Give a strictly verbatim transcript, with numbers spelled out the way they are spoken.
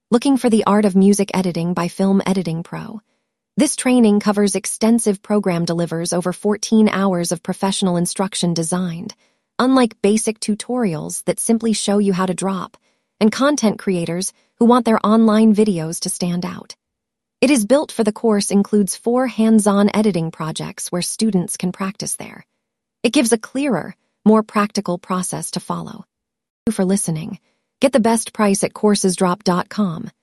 Looking for the Art of Music Editing by Film Editing Pro. This training covers extensive program delivers over fourteen hours of professional instruction designed, unlike basic tutorials that simply show you how to drop, and content creators who want their online videos to stand out. It is built for the course includes four hands-on editing projects where students can practice there. It gives a clearer, more practical process to follow. Thank you for listening. Get the best price at coursesdrop dot com.